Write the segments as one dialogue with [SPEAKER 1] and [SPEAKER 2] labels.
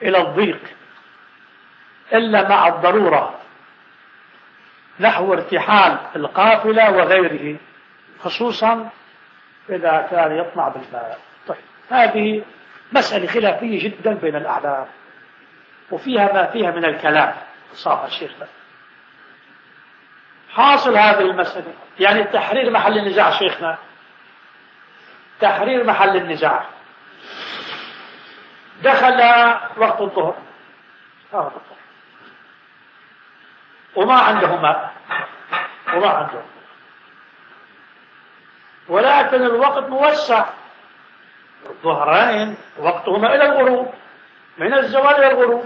[SPEAKER 1] إلى الضيق إلا مع الضرورة نحو ارتحال القافلة وغيره، خصوصا إذا كان يطمع بالماء. طيب، هذه مسألة خلافية جدا بين الأعلام، وفيها ما فيها من الكلام صاحب الشيخ. حاصل هذه المسألة يعني التحرير محل النزاع شيخنا، تحرير محل النزاع. دخل وقت الظهر وما عنده ماء وما عنده، ولكن الوقت موسع، الظهرين وقتهما إلى الغروب، من الزوال إلى الغروب.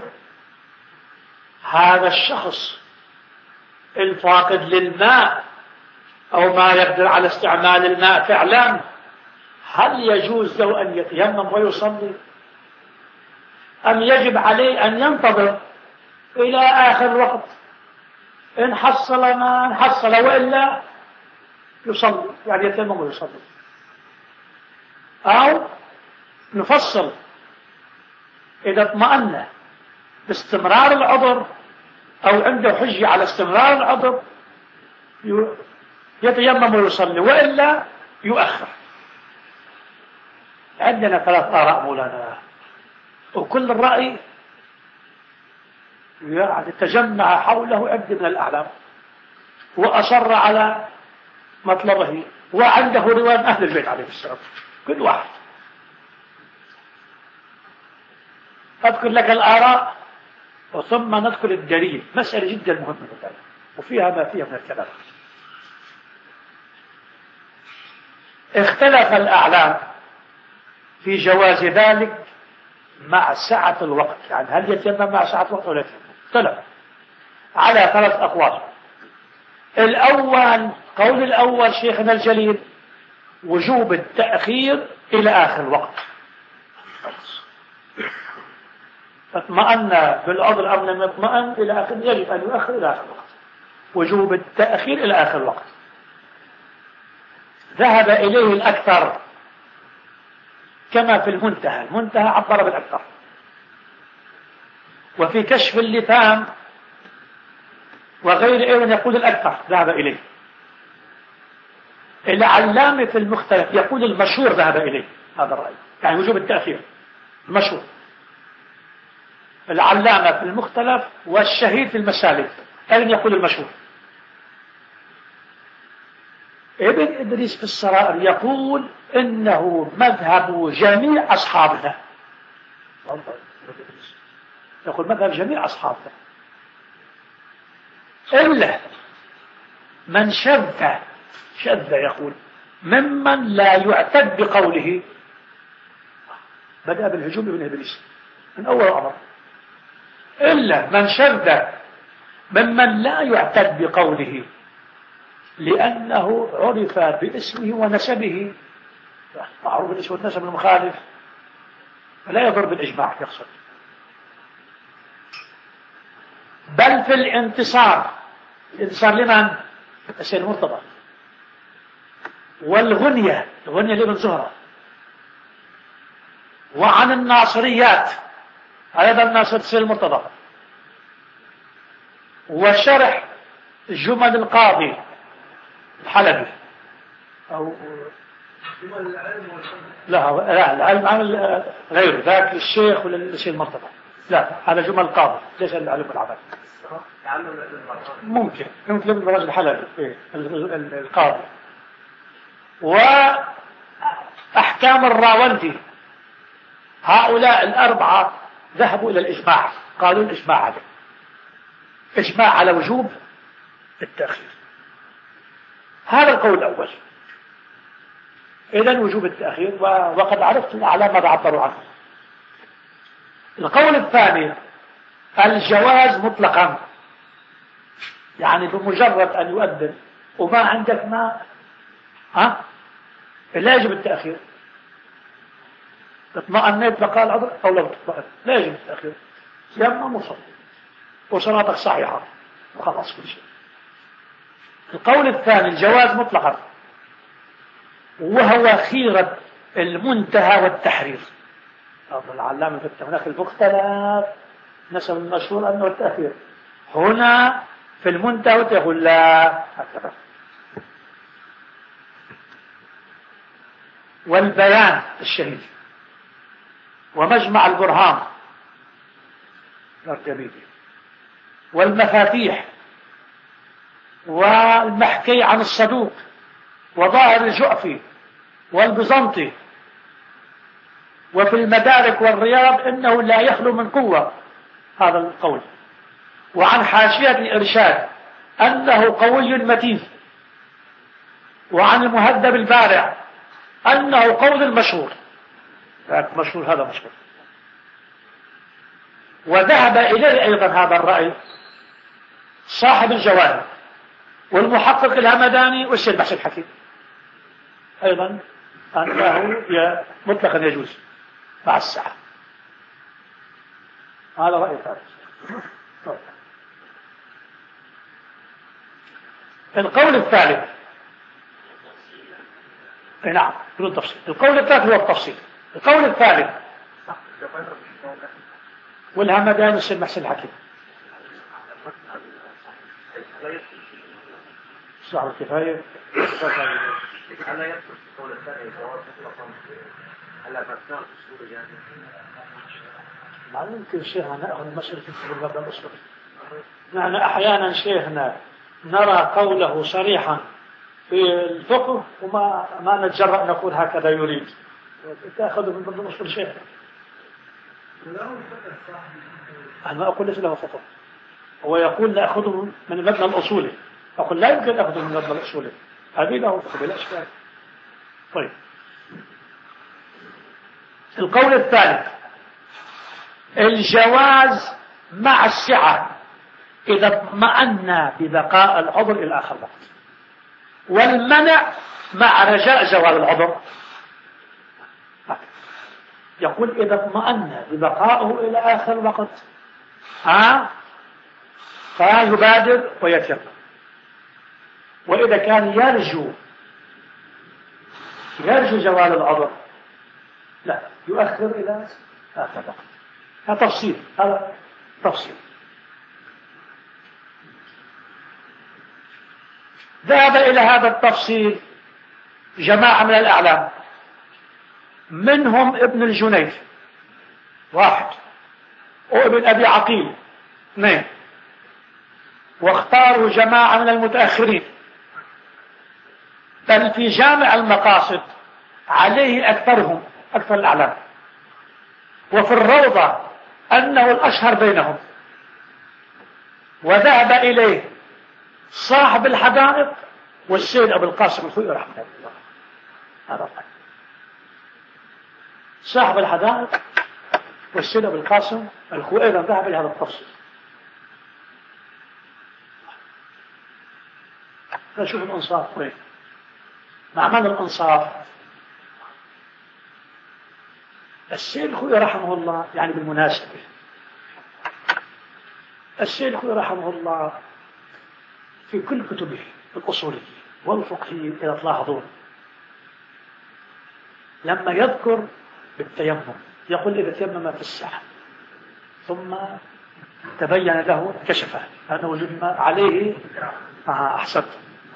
[SPEAKER 1] هذا الشخص الفاقد للماء أو ما يقدر على استعمال الماء فعلا، هل يجوز له أن يتيمم ويصلي، أم يجب عليه أن ينتظر إلى آخر الوقت؟ إن حصل ما حصل، وإلا يصلي، يعني يتيمم ويصلي. أو نفصل، إذا اطمأن باستمرار العذر أو عنده حجة على استمرار العذر يتيمم ويصلي، وإلا يؤخر. عندنا 3 آراء مولانا، وكل الرأي يعني تجمع حوله عدة من الأعلام وأصر على مطلبه، وعنده رواية أهل البيت عليه السلام كل واحد. أذكر لك الآراء وثم ندخل الدليل، مسألة جدا مهمة جدا وفيها ما فيها من الكلام. اختلف الأعلام في جواز ذلك مع سعة الوقت، يعني هل يتيمم مع سعة الوقت ولا يتيمم؟ اختلف على 3 أقوال. قول الأول شيخنا الجليل وجوب التأخير إلى آخر الوقت، اطمأن بالعذر أم لم يطمئن إلى آخر، يجب أن يؤخر إلى آخر الوقت، وجوب التأخير إلى آخر الوقت. ذهب إليه الأكثر كما في المنتهى عبر بالأكثر، وفي كشف اللثام وغير أيضا يقول الأكثر ذهب إليه. العلامة في المختلف يقول المشهور ذهب إليه هذا الرأي، يعني وجوب التأخير المشهور. العلامة في المختلف والشهيد في المسالك أيضا يقول المشهور. ابن إدريس في السرائر يقول إنه مذهب جميع أصحابنا، يقول مذهب جميع أصحابنا إلا من شذ يقول ممن لا يعتد بقوله. بدأ بالهجوم ابن إدريس من أول أمر، إلا من شذ ممن لا يعتد بقوله لأنه عرف باسمه ونسبه، معروف الاسم والنسب المخالف فلا يضر بالإجماع يقصد. بل في الانتصار لمن؟ السيد المرتضى، والغنية لابن زهرة، وعن الناصريات أيضا الناصر السيد المرتضى، وشرح جمل القاضي الحلبي أو لا العلم عن غيره، ذاك الشيخ ولا السيد المرتضى، لا هذا جمل القاضي ليس العلم والعمل. ممكن ابن الرجل الحلبي القاضي، وأحكام الراوندي. هؤلاء 4 ذهبوا إلى الإجماع، قالوا الإجماع عليه، إجماع على وجوب التأخير. هذا القول الأول، إذن وجوب التأخير، وقد عرفت الأعلام ماذا عبروا عنه. القول الثاني الجواز مطلقا، يعني بمجرد أن يؤذن وما عندك ماء لا يجب التأخير، اطمأنيت بقاء العذر أو لم تطمئن لا يجب التأخير، يمم وصل وصلاتك صحيحة وخلاص كل شيء. القول الثاني الجواز مطلقا، وهو خيرة المنتهى والتحرير، العلامة في هناك المختلف نسب المشهور أنه التأخير، هنا في المنتهى تقول لا هكذا. والبيان الشهيد ومجمع البرهان والمفاتيح والمحكي عن الصدوق وظاهر الجؤفي والبيزنطي، وفي المدارك والرياض إنه لا يخلو من قوة هذا القول، وعن حاشية الإرشاد أنه قوي متين، وعن المهذب البارع أنه قول المشهور. مشهور هذا مشهور. وذهب إليه أيضا هذا الرأي صاحب الجواهر والمحقق الهمداني والسيد بحث الحكيم أيضا أنه مطلقا يجوز مع الساعة. هذا رأي ثالث. القول الثالث نعم بدون تفصيل. القول الثالث هو التفصيل. القول الثالث والهمداني والسيد بحث الحكيم صاحب الكفاية.
[SPEAKER 2] هل يدخل في القول الثاني جواز مطلقا هل أثناء الأصول يعني؟
[SPEAKER 1] ما يمكن شيخنا نأخذ مسألة في المبدأ الأصولي. نحن أحيانا شيخنا نرى قوله صريحا في الفقه وما نتجرأ نقول هكذا يريد. تأخذه من مبدأ الأصول شيخنا. أنا ما أقول ليس له فقه. هو يقول نأخذه من المبنى الأصولي، أقول لا يمكن أخذه من المبنى الأصولي، هذه له فقه بلا إشكال. طيب القول الثالث الجواز مع السعة إذا اطمأنا ببقاء العذر إلى آخر وقت، والمنع مع رجاء زوال العذر. يقول إذا اطمأنا ببقائه إلى آخر وقت فيبادر ويتيقن، وإذا كان يرجو زوال العذر لا يؤخر إلى آخر وقت. هذا تفصيل. هذا تفصيل. ذهب إلى هذا التفصيل جماعة من الأعلام، منهم ابن الجنيد واحد، وابن أبي عقيل اثنين، واختاروا جماعة من المتأخرين، بل في جامع المقاصد عليه أكثر الأعلام، وفي الروضة أنه الأشهر بينهم، وذهب إليه صاحب الحدائق والسيد أبو القاسم الخوئي رحمه الله. هذا الرأي. صاحب الحدائق والسيد أبو القاسم الخوئي ذهب إلى هذا التفصيل. نشوف الإنصاف وين. مع من الإنصاف؟ السيد الخوئي رحمه الله، يعني بالمناسبة السيد الخوئي رحمه الله في كل كتبه الأصولية والفقهية إذا تلاحظون لما يذكر بالتيمم يقول إذا تيمم في الساعة ثم تبين له كشف أنه وجد عليه أحسنت.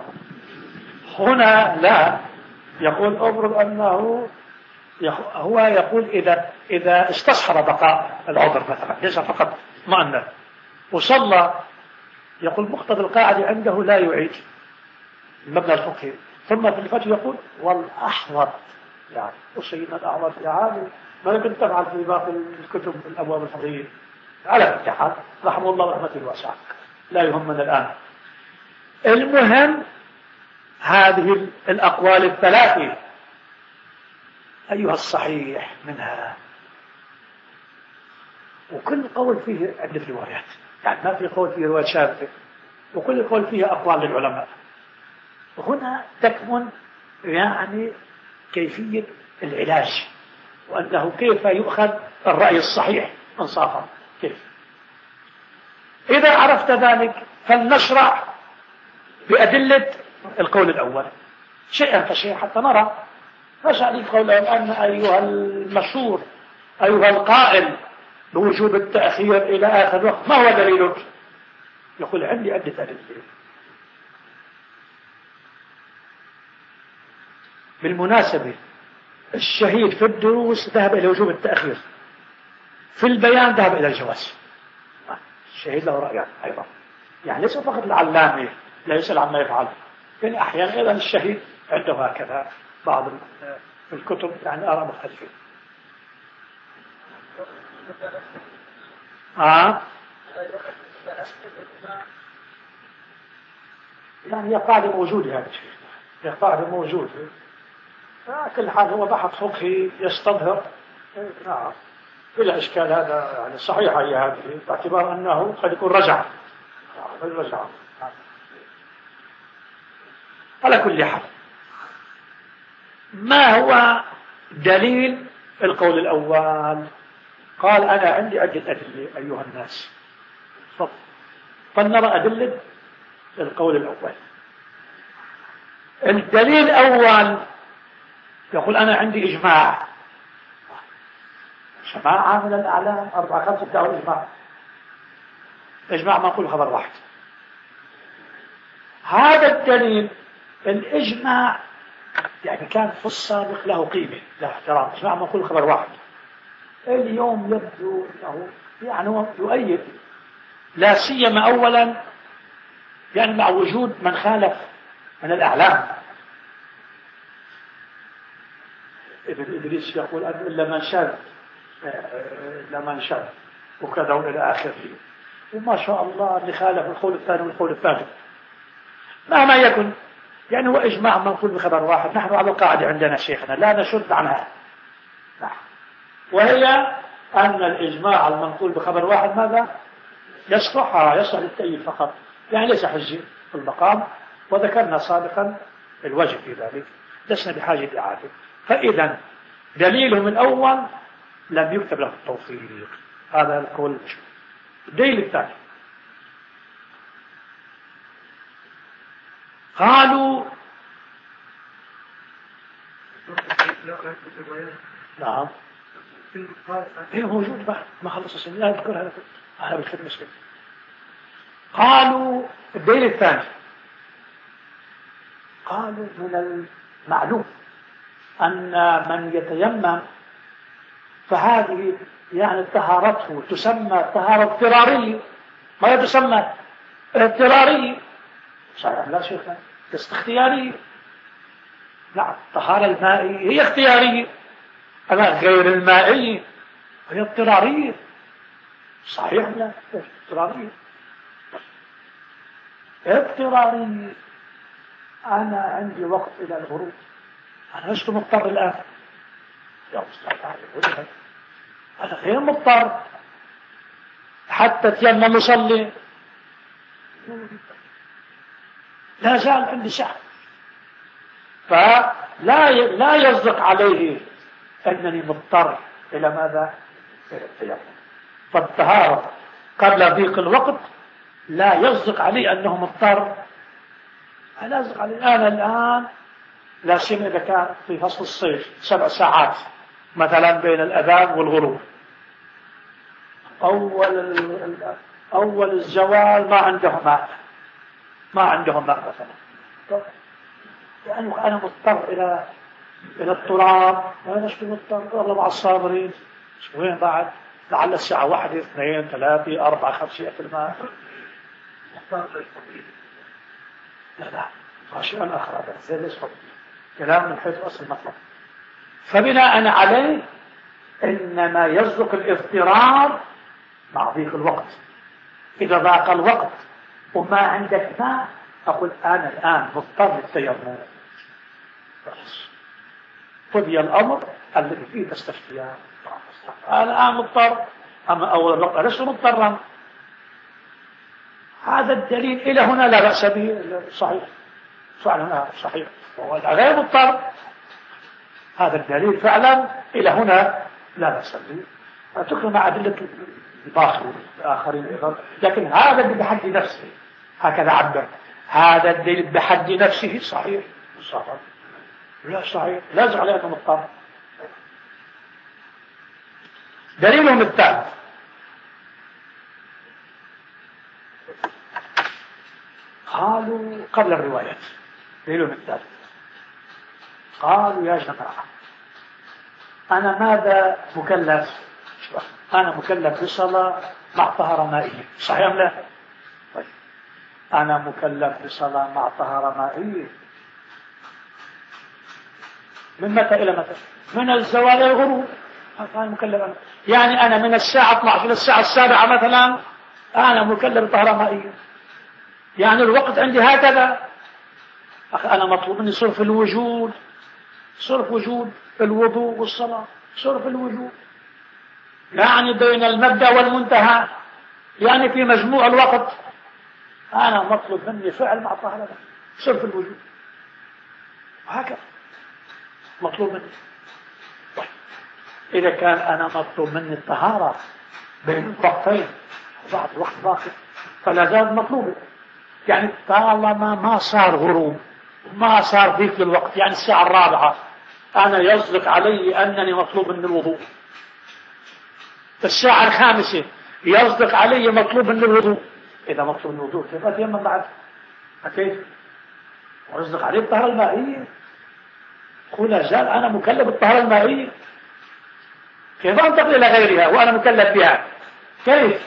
[SPEAKER 1] هنا لا يقول أبرد أنه هو يقول إذا استصحب بقاء العذر مثلا ليس فقط مؤنث وصلى، يقول مقتضى القاعدة عنده لا يعيد المبنى الفقهي. ثم في الفتح يقول والأحوط، يعني وسيدنا الأحوط يعني ما يمكن تفعل في باقي الكتب الأبواب الفقهية على الاتحاد رحمه الله ورحمته الواسعة، لا يهمنا الآن. المهم هذه الأقوال الثلاثة أيها الصحيح منها، وكل قول فيه عدة روايات، يعني ما في قول فيه رواية شاذة، وكل قول فيها أقوال للعلماء. وهنا تكمن يعني كيفية العلاج، وأنه كيف يؤخذ الرأي الصحيح انصافا كيف. إذا عرفت ذلك فلنشرع بأدلة القول الأول شيئا فشيئا حتى نرى. نشرع القول الأول أن أيها المشهور أيها القائل بوجوب التأخير إلى آخر وقت، ما هو دليلك؟ يقول عندي عدة أدلة. بالمناسبة الشهيد في الدروس ذهب إلى وجوب التأخير، في البيان ذهب إلى الجواز. الشهيد له رأيان أيضا، يعني ليس فقط العلامة لا يسأل عما يفعل، يعني أحيانا أيضا الشهيد عنده هكذا بعض الكتب يعني آراء مختلفة. يعني هي قاعدة موجودة، هذا الشيء هي قاعدة موجودة. كل حال هو بحث فقهي يستظهر. نعم بلا إشكال، هذا يعني صحيحة هي هذه، باعتبار أنه قد يكون رجع. على كل حال، ما هو دليل القول الأول؟ قال أنا عندي عدة أدلة أيها الناس. فلنرى أدلة القول الأول. الدليل الأول يقول أنا عندي إجماع، جماعة من الأعلام 4-5 ادعوا إجماع. إجماع ما نقول خبر واحد. هذا الدليل الإجماع يعني كان في السابق له قيمة، له احترام. إجماع ما نقول خبر واحد. اليوم يبدو أنه يعني هو يؤيد، لا سيما أولا يعني مع وجود من خالف من الأعلام. ابن إدريس يقول إلا من شاذ وكذا إلى آخره، وما شاء الله اللي خالف القول الثاني والقول الثالث. مهما يكن يعني هو إجماع منقول بخبر واحد. نحن على قاعدة عندنا شيخنا لا نشد عنها، وهي أن الإجماع المنقول بخبر واحد ماذا؟ يصلح للتأييد فقط، يعني ليس حجة في المقام. وذكرنا سابقا الوجه في ذلك، لسنا بحاجة لإعادة. فإذا دليلهم الأول لم يكتب له التوفيق، هذا القول المشهور. الدليل الثاني قالوا نعم هي موجود بعد ما خلص السنة، لا أذكر هذا بالخدمة مسلم. قالوا الدليل الثاني، قالوا من المعلوم أن من يتيمم فهذه يعني طهارته تسمى طهارة اضطرارية، ما تسمى اضطرارية. صحيح لا شيخنا، بس اختيارية. نعم الطهارة المائية هي اختيارية، أما غير المائية هي اضطرارية. صحيح لا اضطرارية. اضطرارية أنا عندي وقت إلى الغروب، أنا لست مضطر الآن. يا أستاذ أنا غير مضطر حتى تيمم مصلي، لا زال عندي ساعة. فلا يصدق عليه أنني مضطر إلى ماذا؟ إلى التيمم. فالطهارة قبل ضيق الوقت لا يصدق عليه أنه مضطر، لا يصدق عليه. أنا الآن لا سيما إذا كان في فصل الصيف 7 ساعات مثلا بين الأذان والغروب، أول الزوال ما عندهم ماء مثلا، يعني أنا مضطر إلى التراب. أنا مش مضطر، والله مع الصابرين وين بعد لعل الساعة 1 2 3 4 5 يأتي الماء. لا شيء آخر، هذا زي الأسفل كلام من حيث أصل المطلب. فبناء عليه إنما يصدق الاضطرار مع ضيق الوقت. إذا ضاق الوقت وما عندك ماء أقول أنا الآن مضطر للتيمم، قضي الأمر الذي فيه تستفتيان. أنا الآن مضطر، أما أول الوقت لست مضطرا. هذا الدليل إلى هنا لا بأس به، صحيح فعلا صحيح، غير مضطر. هذا الدليل فعلا إلى هنا لا بأس به، تكرم مع أدلة الباقي الآخرين أيضا. لكن هذا اللي بحد نفسه هكذا عبر، هذا الدليل بحد نفسه صحيح لا صحيح، لا يزعل عليه أنه مضطر. دليلهم الثالث قالوا قبل الروايات دليلهم الثالث قالوا يا جماعة أنا ماذا مكلف؟ أنا مكلف بصلاة مع طهارة مائية، صحيح أم لا؟ طيب أنا مكلف بصلاة مع طهارة مائية من متى إلى متى؟ من الزوال إلى الغروب. أنا مكلف يعني أنا من الساعة 12 إلى الساعة 7 مثلا أنا مكلف بطهارة مائية، يعني الوقت عندي هكذا. أخي أنا مطلوب مني صرف الوجود، صرف وجود الوضوء والصلاة، صرف الوجود يعني بين المبدأ والمنتهى، يعني في مجموع الوقت أنا مطلوب مني فعل مع طهارة صرف الوجود، وهكذا مطلوب مني. إذا كان أنا مطلوب مني الطهارة بين الوقتين وبعد الوقت باقي فلا زال مطلوبة، يعني طالما ما صار غروب ما صار ضيق للوقت، يعني الساعة 4 أنا يصدق علي أنني مطلوب من الوضوء، الساعة 5 يصدق علي مطلوب من الوضوء. إذا مطلوب من الوضوء كيف أتيمم بعد؟ كيف؟ ويصدق علي الطهارة المائية، قل لا زال أنا مكلف بالطهارة المائية، كيف أنتقل إلى غيرها وأنا مكلف بها؟ كيف؟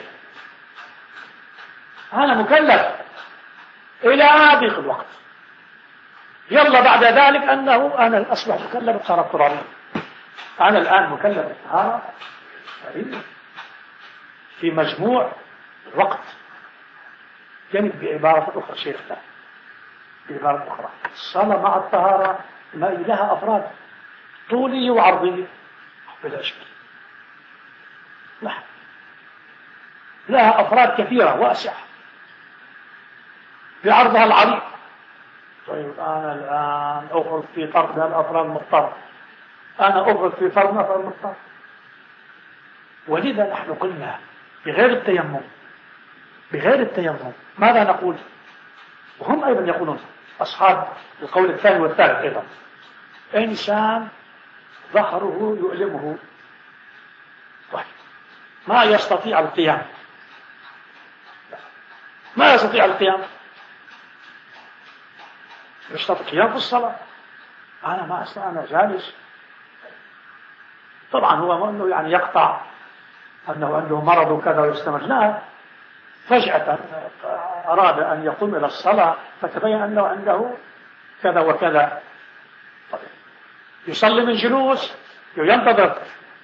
[SPEAKER 1] أنا مكلف إلى ضيق الوقت، يلا بعد ذلك أنه أنا أصبح مكلف بالطهارة الترابية. أنا الآن مكلف بالطهارة في مجموع الوقت، يعني بعبارة أخرى شيخنا، بعبارة أخرى الصلاة مع الطهارة ما لها أفراد طولية وعرضية بلا إشكال، لها أفراد كثيرة واسعة بعرضها العريض. طيب أنا الآن أخرج في طرد الأفراد المضطر، أنا أخرج في فرض أفراد المضطر، ولذا نحن قلنا بغير التيمم ماذا نقول؟ وهم أيضا يقولون أصحاب القول الثاني والثالث أيضا إنسان ظهره يؤلمه طيب ما يستطيع القيام، ما يستطيع القيام، يستطيع القيام في الصلاة، أنا ما أستطيع، أنا جالس. طبعا هو أنه يعني يقطع أنه عنده مرض وكذا ويستمر، لا، فجأة أراد أن يقوم إلى الصلاة فتبين أنه عنده كذا وكذا، يصلي من جلوس ينتظر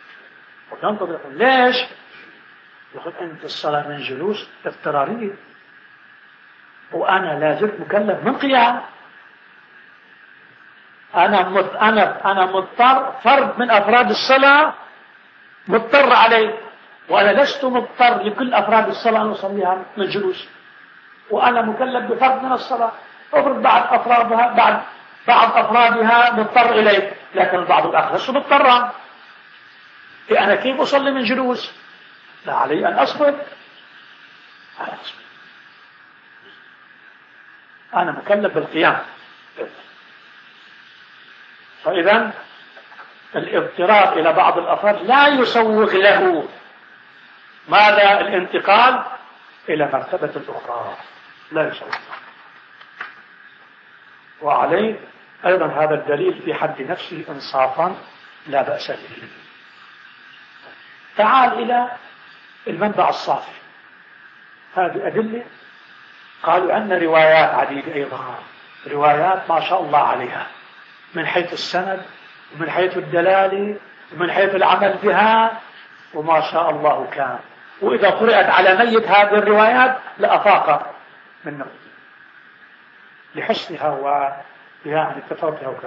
[SPEAKER 1] ليش؟ يقول أنت الصلاة من جلوس اضطرارية وأنا لا زلت مكلف من قيام، أنا مضطر، فرد من أفراد الصلاة مضطر عليه، وأنا لست مضطر لكل أفراد الصلاة أن أصليها من جلوس، وأنا مكلف بفرد من الصلاة، أفرض بعض أفرادها مضطر إليه، لكن البعض الآخر لست مضطرا، أنا كيف أصلي من جلوس؟ لا علي أن أصبر، أنا مكلف بالقيام. فإذا الاضطرار إلى بعض الأفراد لا يسوغ له ماذا؟ الانتقال إلى مرتبة الأخرى، لا يسوغ. وعليه أيضا هذا الدليل في حد نفسه إنصافا لا بأس به. تعال إلى المنبع الصافي، هذه أدلة قالوا أن روايات عديدة أيضا، روايات ما شاء الله عليها من حيث السند ومن حيث الدلالة ومن حيث العمل بها، وما شاء الله كان، وإذا قرأت على ميت هذه الروايات لأفاق منه لحسنها ويعني كثرتها وكذا.